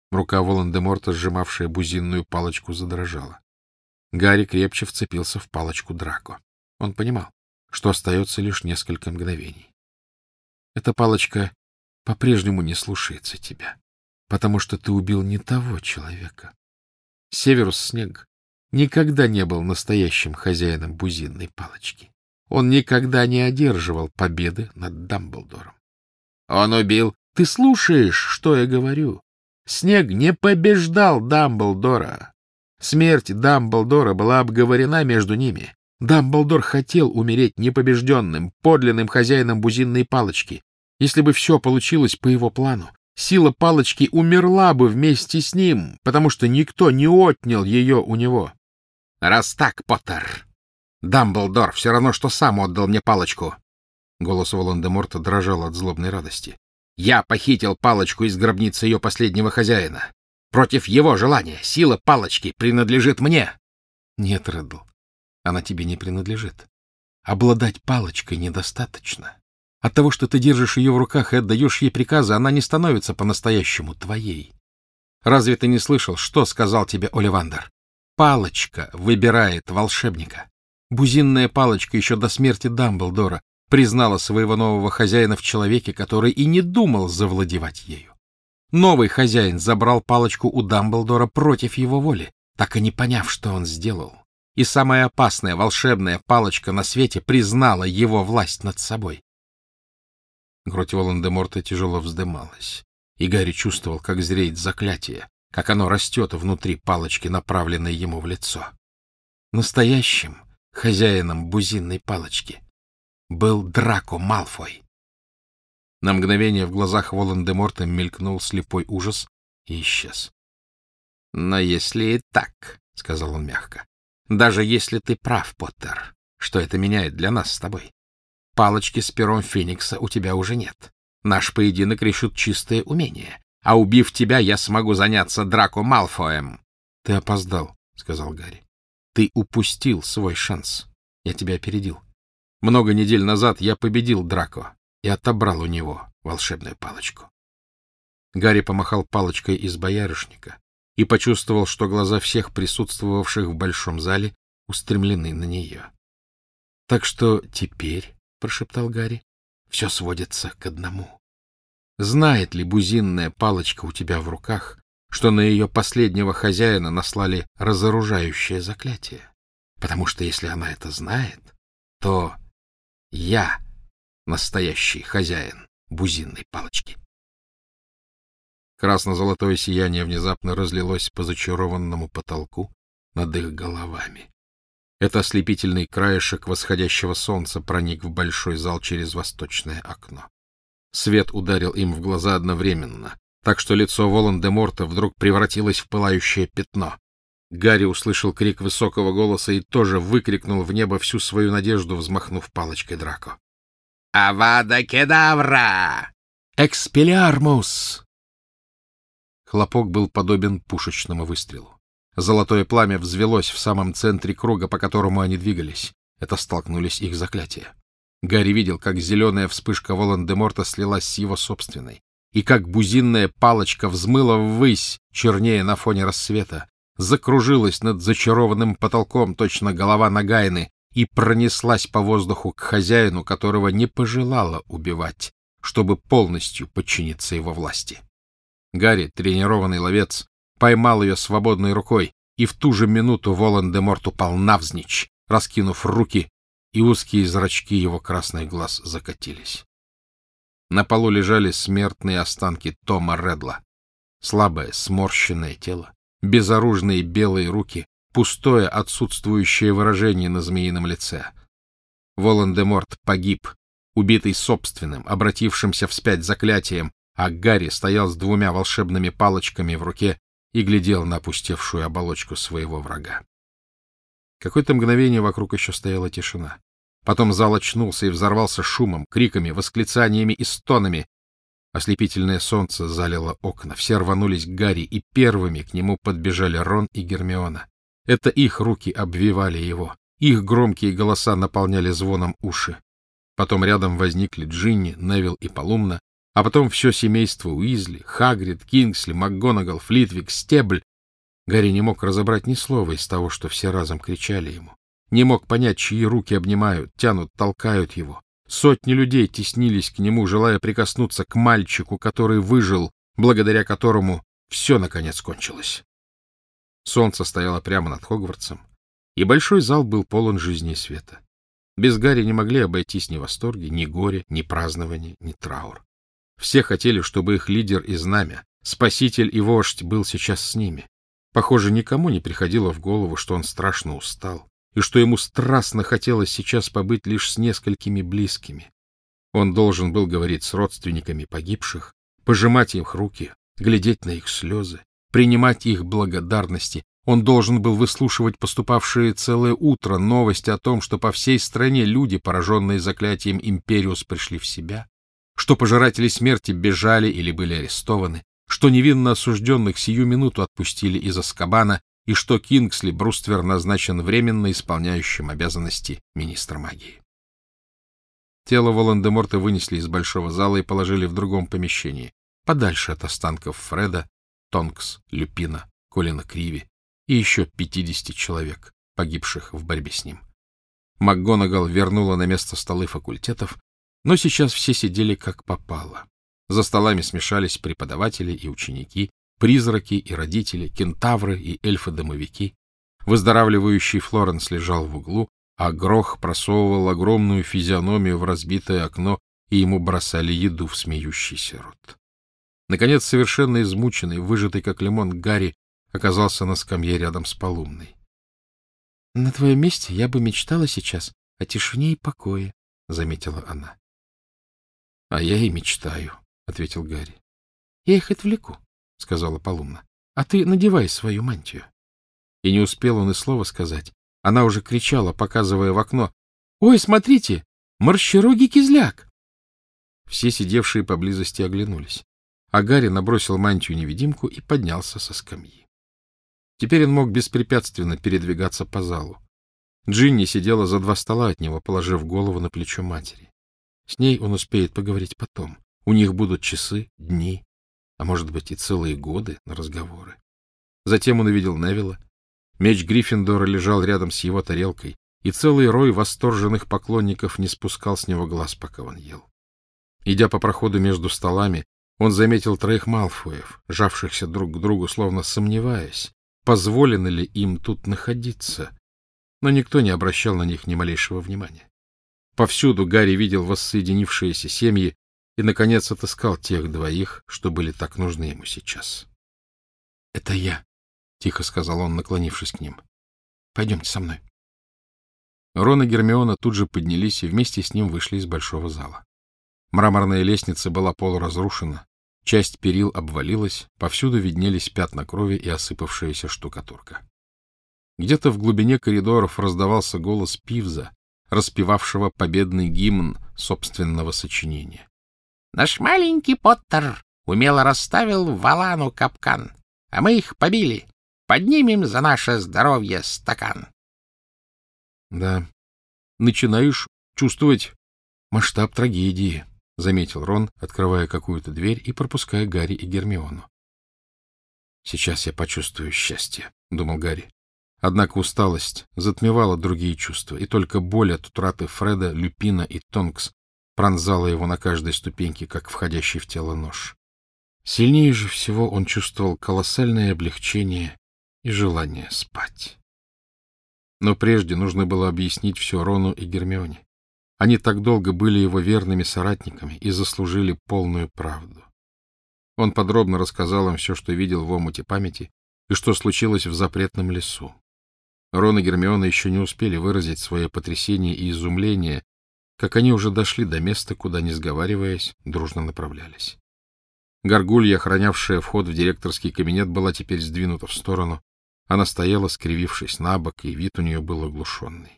Рука Волан-де-Морта, сжимавшая бузинную палочку, задрожала. Гарри крепче вцепился в палочку Драко. Он понимал, что остается лишь несколько мгновений. Эта палочка по-прежнему не слушается тебя, потому что ты убил не того человека. Северус Снег никогда не был настоящим хозяином бузинной палочки. Он никогда не одерживал победы над Дамблдором. Он убил... Ты слушаешь, что я говорю? Снег не побеждал Дамблдора. Смерть Дамблдора была обговорена между ними. Дамблдор хотел умереть непобежденным, подлинным хозяином бузинной палочки. Если бы все получилось по его плану, сила палочки умерла бы вместе с ним, потому что никто не отнял ее у него. Раз так, Поттер, Дамблдор все равно, что сам отдал мне палочку. Голос Волан-де-Морта дрожал от злобной радости. Я похитил палочку из гробницы ее последнего хозяина. Против его желания сила палочки принадлежит мне. Нет, Реддл, она тебе не принадлежит. Обладать палочкой недостаточно. От того, что ты держишь ее в руках и отдаешь ей приказы, она не становится по-настоящему твоей. Разве ты не слышал, что сказал тебе Оливандер? Палочка выбирает волшебника. Бузинная палочка еще до смерти Дамблдора признала своего нового хозяина в человеке, который и не думал завладевать ею. Новый хозяин забрал палочку у Дамблдора против его воли, так и не поняв, что он сделал. И самая опасная волшебная палочка на свете признала его власть над собой. Грудь Волан-де-Морта тяжело вздымалась, и Гарри чувствовал, как зреет заклятие, как оно растет внутри палочки, направленной ему в лицо. Настоящим хозяином бузинной палочки был Драко Малфой. На мгновение в глазах Волан-де-Морта мелькнул слепой ужас и исчез. — Но если и так, — сказал он мягко, — даже если ты прав, Поттер, что это меняет для нас с тобой? Палочки с пером Феникса у тебя уже нет. Наш поединок решит чистое умение, а убив тебя, я смогу заняться Драко Малфоем. — Ты опоздал, — сказал Гарри. — Ты упустил свой шанс. Я тебя опередил. Много недель назад я победил Драко и отобрал у него волшебную палочку. Гарри помахал палочкой из боярышника и почувствовал, что глаза всех присутствовавших в большом зале устремлены на нее. — Так что теперь, — прошептал Гарри, — все сводится к одному. Знает ли бузинная палочка у тебя в руках, что на ее последнего хозяина наслали разоружающее заклятие? Потому что если она это знает, то я настоящий хозяин бузинной палочки. Красно-золотое сияние внезапно разлилось по зачарованному потолку над их головами. Это ослепительный краешек восходящего солнца проник в большой зал через восточное окно. Свет ударил им в глаза одновременно, так что лицо Волан-де-Морта вдруг превратилось в пылающее пятно. Гарри услышал крик высокого голоса и тоже выкрикнул в небо всю свою надежду, взмахнув палочкой Драко. «Авада кедавра! Экспеллиармус!» Хлопок был подобен пушечному выстрелу. Золотое пламя взвелось в самом центре круга, по которому они двигались. Это столкнулись их заклятия. Гарри видел, как зеленая вспышка Волан-де-Морта слилась с его собственной, и как бузинная палочка взмыла ввысь, чернее на фоне рассвета, закружилась над зачарованным потолком, точно голова Нагайны, и пронеслась по воздуху к хозяину, которого не пожелала убивать, чтобы полностью подчиниться его власти. Гарри, тренированный ловец, поймал ее свободной рукой, и в ту же минуту Волан-де-Морт упал навзничь, раскинув руки, и узкие зрачки его красных глаз закатились. На полу лежали смертные останки Тома Реддла. Слабое, сморщенное тело, безоружные белые руки, пустое, отсутствующее выражение на змеином лице. Волан-де-Морт погиб, убитый собственным, обратившимся вспять заклятием, а Гарри стоял с двумя волшебными палочками в руке и глядел на опустевшую оболочку своего врага. Какое-то мгновение вокруг еще стояла тишина. Потом зал очнулся и взорвался шумом, криками, восклицаниями и стонами. Ослепительное солнце залило окна, все рванулись к Гарри, и первыми к нему подбежали Рон и Гермиона. Это их руки обвивали его, их громкие голоса наполняли звоном уши. Потом рядом возникли Джинни, Невилл и Полумна, А потом все семейство Уизли, Хагрид, Кингсли, МакГонагал, Флитвик, Стебль. Гарри не мог разобрать ни слова из того, что все разом кричали ему. Не мог понять, чьи руки обнимают, тянут, толкают его. Сотни людей теснились к нему, желая прикоснуться к мальчику, который выжил, благодаря которому все, наконец, кончилось. Солнце стояло прямо над Хогвартсом, и большой зал был полон жизни и света. Без Гарри не могли обойтись ни восторги, ни горе, ни празднование, ни траур. Все хотели, чтобы их лидер и знамя, спаситель и вождь был сейчас с ними. Похоже, никому не приходило в голову, что он страшно устал, и что ему страстно хотелось сейчас побыть лишь с несколькими близкими. Он должен был говорить с родственниками погибших, пожимать их руки, глядеть на их слезы, принимать их благодарности. Он должен был выслушивать поступавшие целое утро новости о том, что по всей стране люди, пораженные заклятием Империус, пришли в себя, что пожиратели смерти бежали или были арестованы, что невинно осужденных сию минуту отпустили из Азкабана и что Кингсли Бруствер назначен временно исполняющим обязанности министра магии. Тело Волан-де-Морта вынесли из большого зала и положили в другом помещении, подальше от останков Фреда, Тонкс, Люпина, Колина Криви и еще 50 человек, погибших в борьбе с ним. МакГонагал вернула на место столы факультетов, но сейчас все сидели как попало. За столами смешались преподаватели и ученики, призраки и родители, кентавры и эльфы-домовики. Выздоравливающий Флоренс лежал в углу, а Грох просовывал огромную физиономию в разбитое окно, и ему бросали еду в смеющийся рот. Наконец, совершенно измученный, выжатый как лимон, Гарри оказался на скамье рядом с Полумной. — На твоем месте я бы мечтала сейчас о тишине и покое, — заметила она. — А я и мечтаю, — ответил Гарри. — Я их отвлеку, — сказала Полумна. — А ты надевай свою мантию. И не успел он и слова сказать. Она уже кричала, показывая в окно. — Ой, смотрите, марщерогий кизляк! Все сидевшие поблизости оглянулись, а Гарри набросил мантию-невидимку и поднялся со скамьи. Теперь он мог беспрепятственно передвигаться по залу. Джинни сидела за 2 стола от него, положив голову на плечо матери. С ней он успеет поговорить потом. У них будут часы, дни, а может быть и целые годы на разговоры. Затем он увидел Невилла. Меч Гриффиндора лежал рядом с его тарелкой, и целый рой восторженных поклонников не спускал с него глаз, пока он ел. Идя по проходу между столами, он заметил 3 Малфоев, жавшихся друг к другу, словно сомневаясь, позволено ли им тут находиться, но никто не обращал на них ни малейшего внимания. Повсюду Гарри видел воссоединившиеся семьи и, наконец, отыскал тех 2, что были так нужны ему сейчас. — Это я, — тихо сказал он, наклонившись к ним. — Пойдемте со мной. Рон и Гермиона тут же поднялись и вместе с ним вышли из большого зала. Мраморная лестница была полуразрушена, часть перил обвалилась, повсюду виднелись пятна крови и осыпавшаяся штукатурка. Где-то в глубине коридоров раздавался голос Пивза, распевавшего победный гимн собственного сочинения. «Наш маленький Поттер умело расставил в Валану капкан, а мы их побили. Поднимем за наше здоровье стакан». Да, начинаешь чувствовать масштаб трагедии, — заметил Рон, открывая какую-то дверь и пропуская Гарри и Гермиону. «Сейчас я почувствую счастье», — думал Гарри. Однако усталость затмевала другие чувства, и только боль от утраты Фреда, Люпина и Тонкс пронзала его на каждой ступеньке, как входящий в тело нож. Сильнее же всего он чувствовал колоссальное облегчение и желание спать. Но прежде нужно было объяснить все Рону и Гермионе. Они так долго были его верными соратниками и заслужили полную правду. Он подробно рассказал им все, что видел в омуте памяти и что случилось в запретном лесу. Рон и Гермиона еще не успели выразить свое потрясение и изумление, как они уже дошли до места, куда, не сговариваясь, дружно направлялись. Горгулья, охранявшая вход в директорский кабинет, была теперь сдвинута в сторону. Она стояла, скривившись набок, и вид у нее был оглушенный.